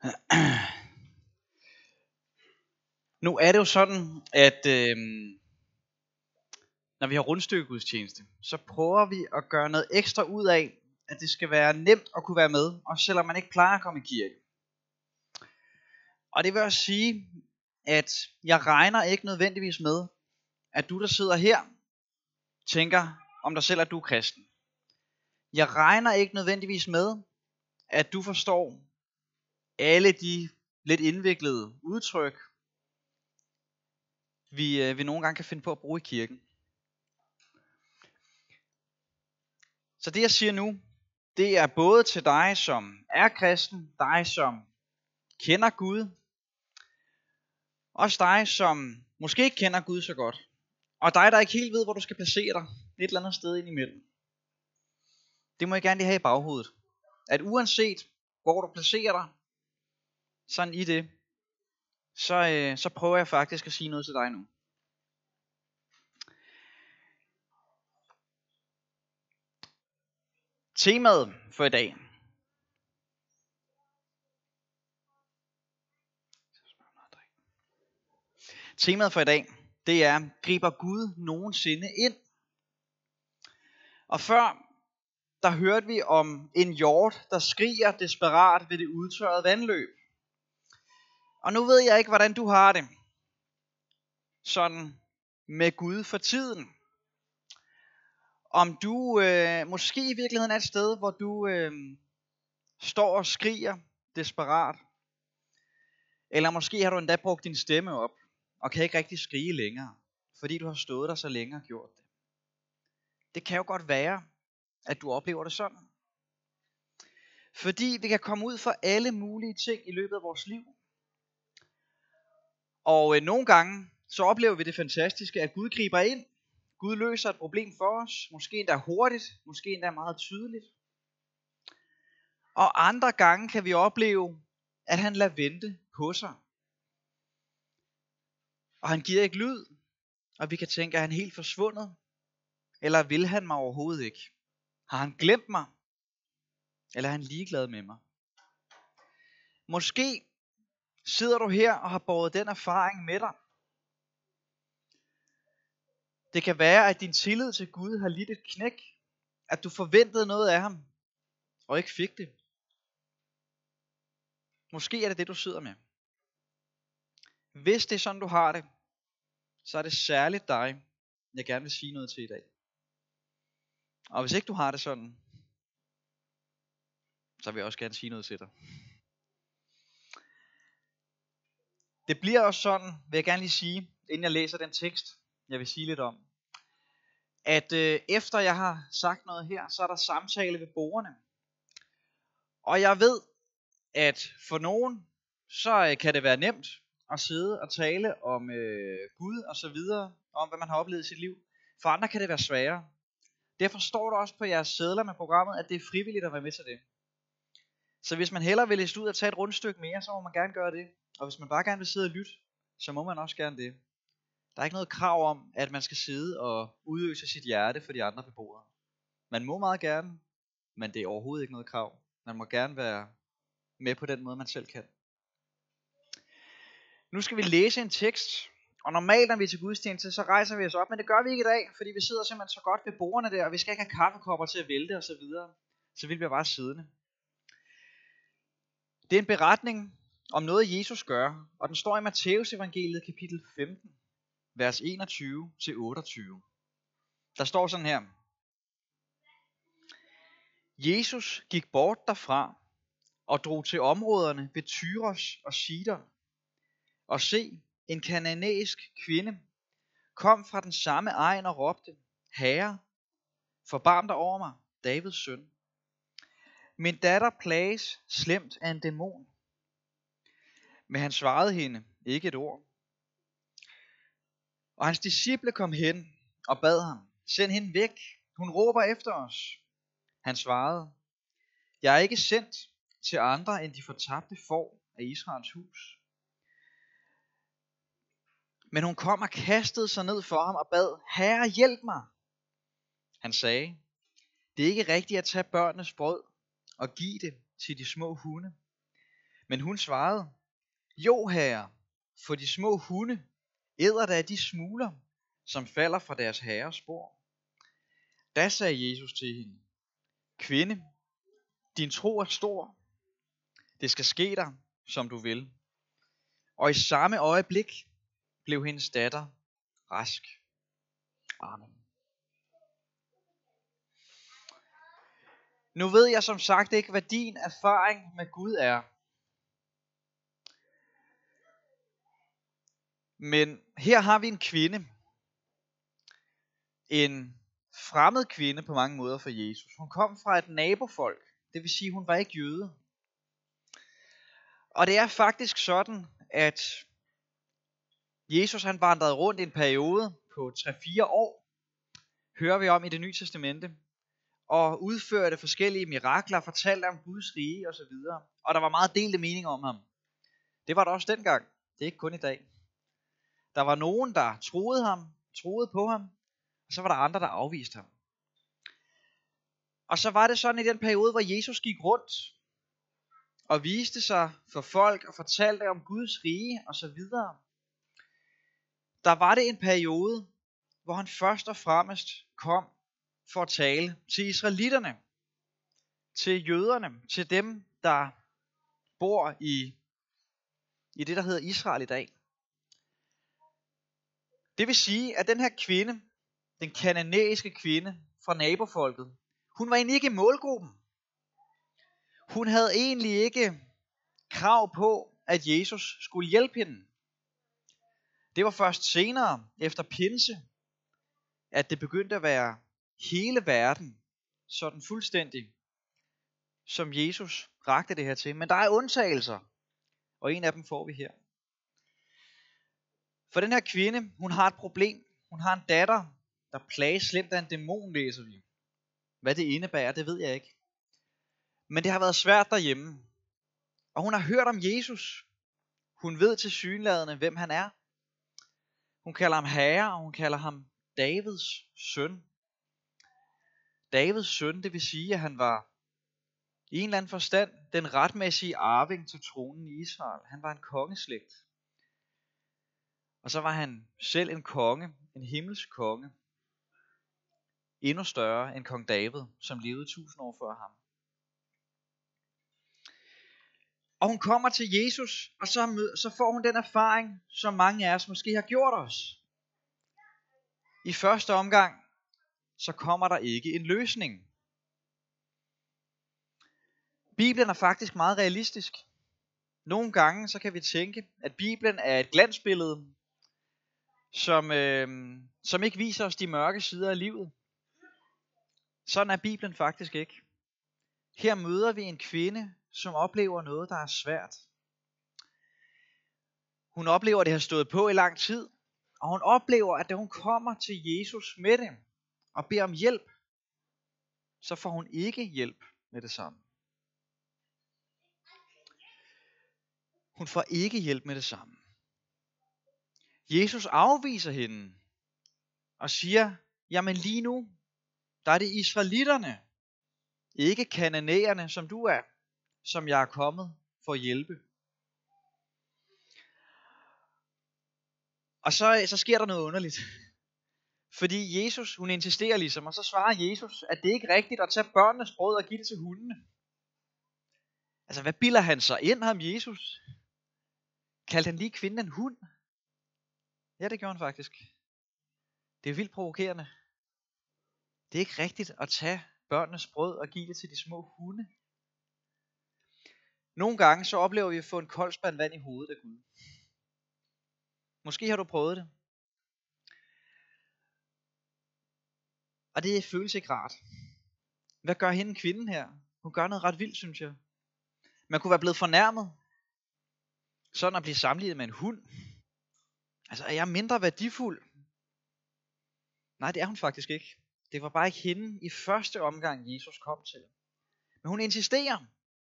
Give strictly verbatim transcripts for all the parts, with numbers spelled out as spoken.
Nu er det jo sådan, at øh, når vi har rundstykkegudstjeneste, så prøver vi at gøre noget ekstra ud af, at det skal være nemt at kunne være med, også selvom man ikke plejer at komme i kirke. Og det vil også sige, at jeg regner ikke nødvendigvis med, at du der sidder her, tænker om dig selv, at du er kristen. Jeg regner ikke nødvendigvis med, at du forstår alle de lidt indviklede udtryk, vi, øh, vi nogle gange kan finde på at bruge i kirken. Så det jeg siger nu, det er både til dig, som er kristen, dig, som kender Gud, også dig, som måske ikke kender Gud så godt, og dig, der ikke helt ved, hvor du skal placere dig, et eller andet sted ind imellem. Det må jeg gerne lige have i baghovedet. At uanset hvor du placerer dig, sådan i det, så, øh, så prøver jeg faktisk at sige noget til dig nu. Temaet for i dag. Temaet for i dag, det er, griber Gud nogensinde ind? Og før, der hørte vi om en hjort, der skriger desperat ved det udtørrede vandløb. Og nu ved jeg ikke, hvordan du har det sådan med Gud for tiden. Om du øh, måske i virkeligheden er et sted, hvor du øh, står og skriger desperat. Eller måske har du endda brugt din stemme op, og kan ikke rigtig skrige længere, fordi du har stået der så længe og gjort det. Det kan jo godt være, at du oplever det sådan. Fordi vi kan komme ud for alle mulige ting i løbet af vores liv. Og øh, nogle gange, så oplever vi det fantastiske, at Gud griber ind. Gud løser et problem for os, måske endda hurtigt, måske endda meget tydeligt. Og andre gange kan vi opleve, at han lader vente på sig. Og han giver ikke lyd, og vi kan tænke, at han er helt forsvundet. Eller vil han mig overhovedet ikke? Har han glemt mig? Eller er han ligeglad med mig? Måske sidder du her og har båret den erfaring med dig. Det kan være, at din tillid til Gud har lidt et knæk. At du forventede noget af ham, og ikke fik det. Måske er det det, du sidder med. Hvis det er sådan, du har det, så er det særligt dig, jeg gerne vil sige noget til i dag. Og hvis ikke du har det sådan, så vil jeg også gerne sige noget til dig. Det bliver også sådan, vil jeg gerne lige sige, inden jeg læser den tekst, jeg vil sige lidt om, at øh, efter jeg har sagt noget her, så er der samtale ved bordene. Og jeg ved, at for nogen, så øh, kan det være nemt at sidde og tale om øh, Gud og så videre, om hvad man har oplevet i sit liv. For andre kan det være sværere. Derfor står der også på jeres sedler med programmet, at det er frivilligt at være med til det. Så hvis man hellere vil læse ud og tage et rundstykke mere, så må man gerne gøre det. Og hvis man bare gerne vil sidde og lytte, så må man også gerne det. Der er ikke noget krav om, at man skal sidde og udøse sit hjerte for de andre beboere. Man må meget gerne, men det er overhovedet ikke noget krav. Man må gerne være med på den måde, man selv kan. Nu skal vi læse en tekst, og normalt når vi er til gudstjeneste, så rejser vi os op, men det gør vi ikke i dag, fordi vi sidder simpelthen så godt ved bordene der, og vi skal ikke have kaffekopper til at vælte og så videre. Så vi bliver bare siddende. Det er en beretning om noget Jesus gør, og den står i Matteus evangeliet kapitel femten, vers enogtyve til otteogtyve. Der står sådan her. Jesus gik bort derfra og drog til områderne ved Tyros og Sidon. Og se, en kananæisk kvinde kom fra den samme egen og råbte, Herre, forbarm dig over mig, Davids søn. Min datter plages slemt af en dæmon. Men han svarede hende ikke et ord. Og hans disciple kom hen og bad ham, send hende væk, hun råber efter os. Han svarede, jeg er ikke sendt til andre end de fortabte får af Israels hus. Men hun kom og kastede sig ned for ham og bad, Herre, hjælp mig. Han sagde, det er ikke rigtigt at tage børnenes brød og give det til de små hunde. Men hun svarede, jo herre, for de små hunde æder da af de smugler, som falder fra deres herres bord. Da sagde Jesus til hende, kvinde, din tro er stor. Det skal ske dig, som du vil. Og i samme øjeblik blev hendes datter rask. Amen. Nu ved jeg som sagt ikke, hvad din erfaring med Gud er. Men her har vi en kvinde. En fremmed kvinde på mange måder for Jesus. Hun kom fra et nabofolk. Det vil sige, hun var ikke jøde. Og det er faktisk sådan, at Jesus han vandrede rundt i en periode på tre til fire år, hører vi om i Det Nye Testamente, og udførte forskellige mirakler, fortalte om Guds rige osv. Og der var meget delte meninger om ham. Det var der også dengang. Det er ikke kun i dag. Der var nogen, der troede ham, troede på ham, og så var der andre, der afviste ham. Og så var det sådan i den periode, hvor Jesus gik rundt og viste sig for folk og fortalte om Guds rige og så videre. Der var det en periode, hvor han først og fremmest kom for at tale til israelitterne, til jøderne, til dem, der bor i, i det, der hedder Israel i dag. Det vil sige, at den her kvinde, den kananæiske kvinde fra nabofolket, hun var egentlig ikke i målgruppen. Hun havde egentlig ikke krav på, at Jesus skulle hjælpe hende. Det var først senere, efter pinse, at det begyndte at være hele verden, sådan fuldstændig, som Jesus rakte det her til. Men der er undtagelser, og en af dem får vi her. For den her kvinde, hun har et problem. Hun har en datter, der plages slemt af en dæmon, læser vi. Hvad det indebærer, det ved jeg ikke. Men det har været svært derhjemme. Og hun har hørt om Jesus. Hun ved tilsyneladende, hvem han er. Hun kalder ham herre, og hun kalder ham Davids søn. Davids søn, det vil sige, at han var i en eller anden forstand den retmæssige arving til tronen i Israel. Han var en kongeslægt. Og så var han selv en konge, en himmelsk konge. Endnu større end kong David, som levede tusind år før ham. Og hun kommer til Jesus, og så, mød, så får hun den erfaring, som mange af os måske har gjort os. I første omgang, så kommer der ikke en løsning. Bibelen er faktisk meget realistisk. Nogle gange så kan vi tænke, at Bibelen er et glansbillede, som, øh, som ikke viser os de mørke sider af livet. Sådan er Bibelen faktisk ikke. Her møder vi en kvinde, som oplever noget, der er svært. Hun oplever, at det har stået på i lang tid, og hun oplever, at da hun kommer til Jesus med det, og beder om hjælp, så får hun ikke hjælp med det samme. Hun får ikke hjælp med det samme. Jesus afviser hende, og siger, jamen lige nu, der er det israelitterne, ikke kananæerne, som du er, som jeg er kommet for at hjælpe. Og så, så sker der noget underligt. Fordi Jesus, hun insisterer ligesom, og så svarer Jesus, at det ikke er rigtigt at tage børnenes brød og give det til hundene. Altså, hvad bilder han sig ind, ham Jesus? Kaldte han lige kvinden en hund? Ja, det gjorde han faktisk. Det er vildt provokerende. Det er ikke rigtigt at tage børnenes brød og give det til de små hunde. Nogle gange så oplever vi at få en kold spand vand i hovedet af Gud. Måske har du prøvet det. Og det føles ikke rart. Hvad gør hende kvinden her? Hun gør noget ret vildt, synes jeg. Man kunne være blevet fornærmet. Sådan at blive sammenlignet med en hund. Altså, er jeg mindre værdifuld? Nej, det er hun faktisk ikke. Det var bare ikke hende i første omgang, Jesus kom til. Men hun insisterer.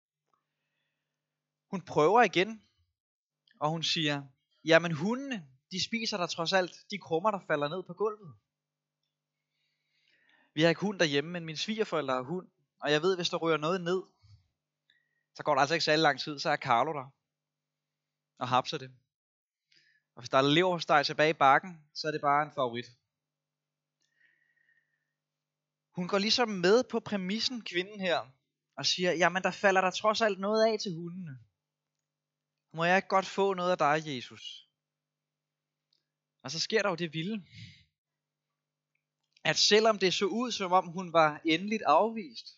Hun prøver igen. Og hun siger, jamen hundene, de spiser der trods alt de krummer, der falder ned på gulvet. Vi har ikke hund derhjemme, men mine svigerforældre har hund. Og jeg ved, hvis der rører noget ned, Så går der altså ikke så lang tid, så er Carlo der og hapser det. Og hvis der er leverpostej tilbage i bakken, så er det bare en favorit. Hun går ligesom med på præmissen, kvinden her, og siger, jamen der falder der trods alt noget af til hundene. Må jeg ikke godt få noget af dig, Jesus? Og så sker der jo det vilde, at selvom det så ud, som om hun var endeligt afvist,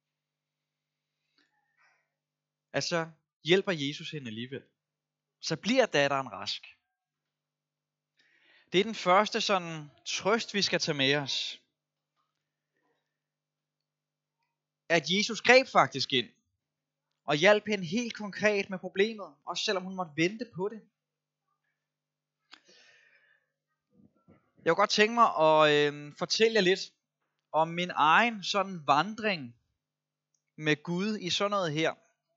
at så hjælper Jesus hende alligevel. Så bliver datteren rask. Det er den første sådan trøst, vi skal tage med os. At Jesus greb faktisk ind og hjalp hende helt konkret med problemet, også selvom hun måtte vente på det. Jeg kunne godt tænke mig at øh, fortælle jer lidt om min egen sådan vandring med Gud i sådan noget her.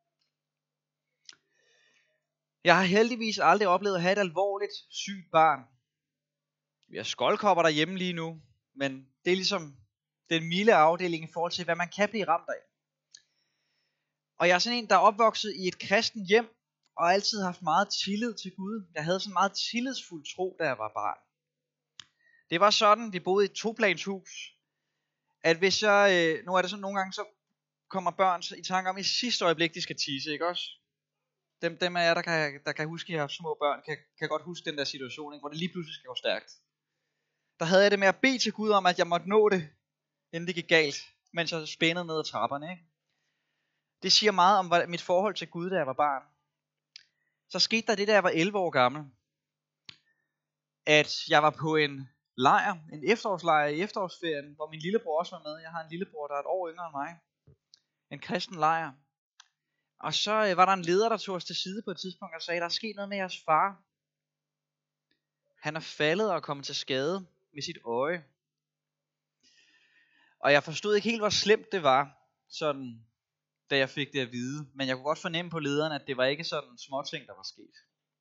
Jeg har heldigvis aldrig oplevet at have et alvorligt sygt barn. Vi har skoldkopper derhjemme lige nu, men det er ligesom den milde afdeling i forhold til, hvad man kan blive ramt af. Og jeg er sådan en, der er opvokset i et kristent hjem, og altid haft meget tillid til Gud. Jeg havde sådan meget tillidsfuld tro, da jeg var barn. Det var sådan, vi boede i et toplanshus, at hvis jeg, øh, nu er det sådan nogle gange, så kommer børn i tanke om i sidste øjeblik, de skal tisse, ikke også? Dem, dem af jer, der kan, der kan huske, at jeg har små børn, kan, kan godt huske den der situation, ikke? Hvor det lige pludselig skal gå stærkt. Der havde jeg det med at bede til Gud om, at jeg måtte nå det, inden det gik galt, mens jeg spændede ned ad trapperne, ikke? Det siger meget om mit forhold til Gud, da jeg var barn. Så skete der det, da jeg var elleve år gammel, at jeg var på en lejr, en efterårslejr i efterårsferien, hvor min lillebror også var med. Jeg har en lillebror, der er et år yngre end mig. En kristen lejr. Og så øh, var der en leder, der tog os til side på et tidspunkt og sagde, der er sket noget med jeres far. Han er faldet og kommet til skade med sit øje. Og jeg forstod ikke helt, hvor slemt det var, sådan, da jeg fik det at vide. Men jeg kunne godt fornemme på lederen, at det var ikke sådan småting, der var sket.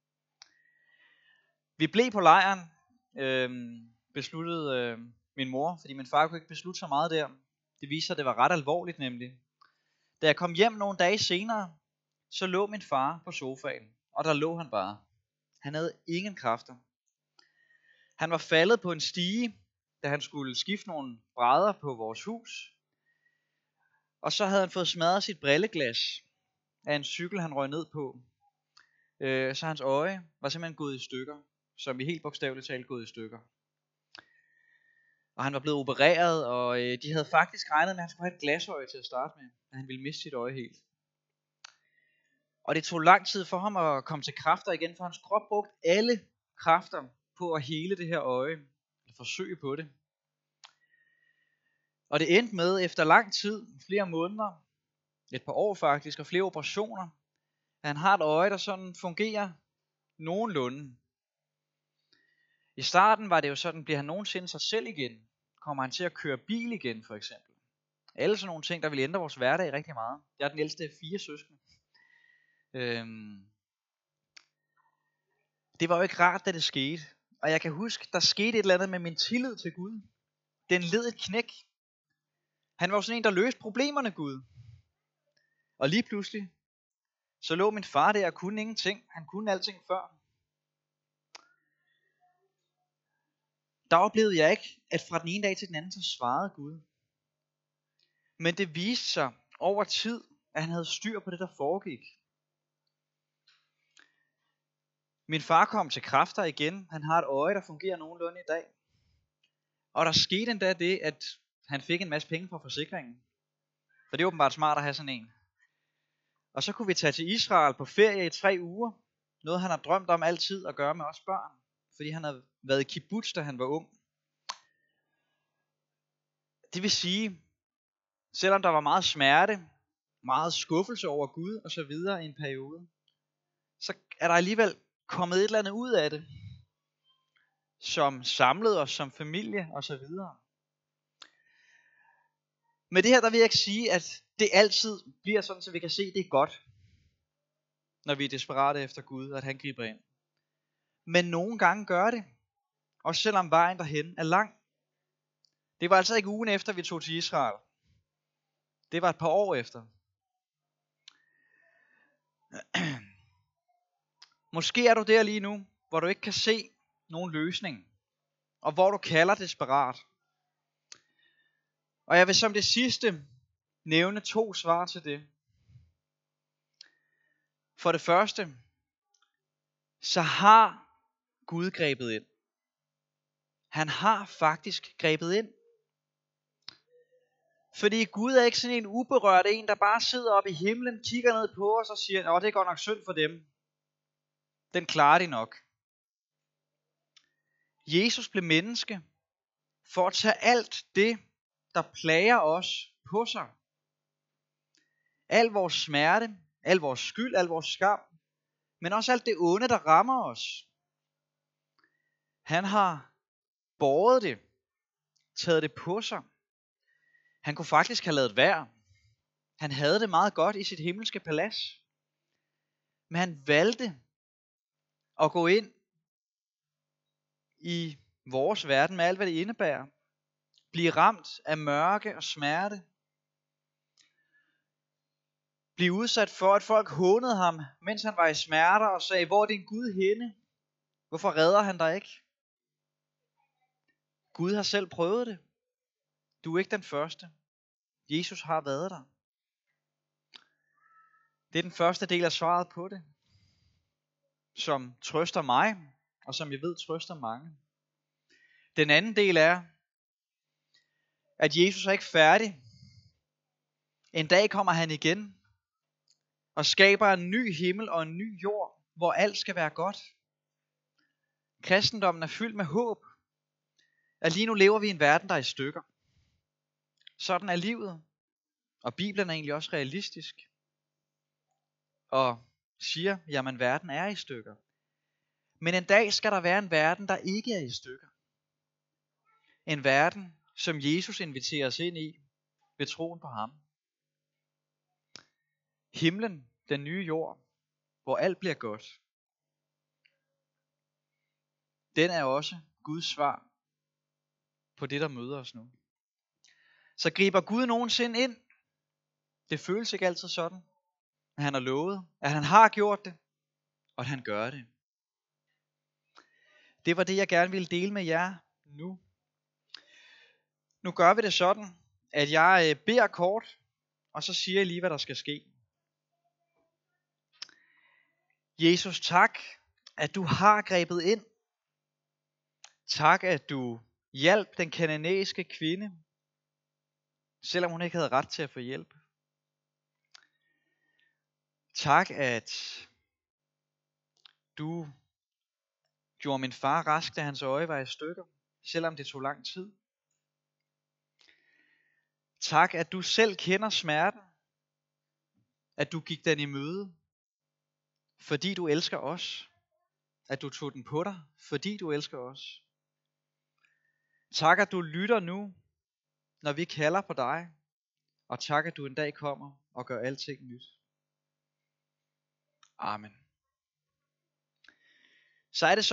Vi blev på lejren, øh, besluttede øh, min mor, fordi min far kunne ikke beslutte så meget der. Det viste sig, at det var ret alvorligt nemlig. Da jeg kom hjem nogle dage senere, så lå min far på sofaen, og der lå han bare. Han havde ingen kræfter. Han var faldet på en stige, da han skulle skifte nogle brædder på vores hus. Og så havde han fået smadret sit brilleglas af en cykel, han røg ned på. Øh, så hans øje var simpelthen gået i stykker, som i helt bogstaveligt talt gået i stykker. Og han var blevet opereret, og øh, de havde faktisk regnet med, at han skulle have et glasøje til at starte med, at han ville miste sit øje helt. Og det tog lang tid for ham at komme til kræfter igen, for hans krop brugte alle kræfter på at hele det her øje, at forsøge på det. Og det endte med, efter lang tid, flere måneder, et par år faktisk, og flere operationer, at han har et øje, der sådan fungerer nogenlunde. I starten var det jo sådan, bliver han nogensinde sig selv igen? Kommer han til at køre bil igen, for eksempel? Alle sådan nogle ting, der vil ændre vores hverdag rigtig meget. Jeg er den ældste af fire søskende. Øhm. Det var jo ikke rart, da det skete. Og jeg kan huske, der skete et eller andet med min tillid til Gud. Den led et knæk. Han var jo sådan en, der løste problemerne, Gud. Og lige pludselig, så lå min far der og kunne ingenting. Han kunne alting før. Der oplevede jeg ikke, at fra den ene dag til den anden, så svarede Gud. Men det viste sig over tid, at han havde styr på det, der foregik. Min far kom til kræfter igen. Han har et øje, der fungerer nogenlunde i dag. Og der skete endda det, at han fik en masse penge fra forsikringen. For det er åbenbart smart at have sådan en. Og så kunne vi tage til Israel på ferie i tre uger. Noget han har drømt om altid at gøre med os børn. Fordi han havde været i kibbutz, da han var ung. Det vil sige, selvom der var meget smerte, meget skuffelse over Gud og så videre i en periode, så er der alligevel kommet et eller andet ud af det, som samlede os som familie og så videre. Med det her, der vil jeg ikke sige, at det altid bliver sådan, så vi kan se, at det er godt, når vi er desperate efter Gud, og at han griber ind. Men nogle gange gør det, også selvom vejen derhen er lang. Det var altså ikke ugen efter, vi tog til Israel. Det var et par år efter. Måske er du der lige nu, hvor du ikke kan se nogen løsning, og hvor du kalder desperat. Og jeg vil som det sidste nævne to svar til det. For det første, så har Gud grebet ind. Han har faktisk grebet ind. Fordi Gud er ikke sådan en uberørt en, der bare sidder oppe i himlen, kigger ned på os og siger, åh, det er godt nok synd for dem. Den klarer de nok. Jesus blev menneske for at tage alt det, der plager os, på sig. Al vores smerte, al vores skyld, al vores skam, men også alt det onde, der rammer os. Han har båret det, taget det på sig. Han kunne faktisk have ladet være. Han havde det meget godt i sit himmelske palads. Men han valgte at gå ind i vores verden med alt, hvad det indebærer. Blive ramt af mørke og smerte. Blive udsat for, at folk hånede ham, mens han var i smerter og sagde, hvor er din Gud henne? Hvorfor redder han dig ikke? Gud har selv prøvet det. Du er ikke den første. Jesus har været der. Det er den første del af svaret på det, som trøster mig, og som jeg ved trøster mange. Den anden del er, at Jesus er ikke færdig. En dag kommer han igen, og skaber en ny himmel og en ny jord, hvor alt skal være godt. Kristendommen er fyldt med håb, at lige nu lever vi i en verden, der er i stykker. Sådan er livet, og Bibelen er egentlig også realistisk, og siger, jamen verden er i stykker. Men en dag skal der være en verden, der ikke er i stykker. En verden, som Jesus inviterer os ind i, ved troen på ham. Himlen, den nye jord, hvor alt bliver godt. Den er også Guds svar på det, der møder os nu. Så griber Gud nogensinde ind? Det føles ikke altid sådan. Men han har lovet, at han har gjort det, og at han gør det. Det var det, jeg gerne ville dele med jer nu. Nu gør vi det sådan, at jeg beder kort, og så siger jeg lige, hvad der skal ske. Jesus, tak, at du har grebet ind. Tak, at du hjalp den kananæiske kvinde, selvom hun ikke havde ret til at få hjælp. Tak, at du gjorde min far rask, da hans øje var i stykker, selvom det tog lang tid. Tak, at du selv kender smerten, at du gik den i møde, fordi du elsker os, at du tog den på dig, fordi du elsker os. Tak, at du lytter nu, når vi kalder på dig, og tak, at du en dag kommer og gør alting nyt. Amen. Så er det så